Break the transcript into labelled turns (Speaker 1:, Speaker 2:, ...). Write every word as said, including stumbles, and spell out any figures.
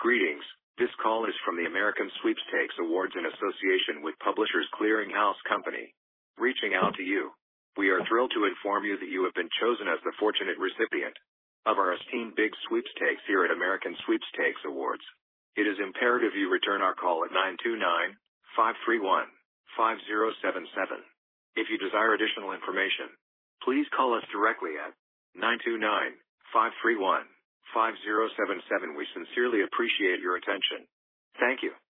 Speaker 1: Greetings. This call is from the American Sweepstakes Awards in association with Publishers Clearing House Company. Reaching out to you. We are thrilled to inform you that you have been chosen as the fortunate recipient of our esteemed big sweepstakes here at American Sweepstakes Awards. It is imperative you return our call at nine two nine, five three one, five zero seven seven. If you desire additional information, please call us directly at nine two nine, five three one, five zero seven seven. We sincerely appreciate your attention. Thank you.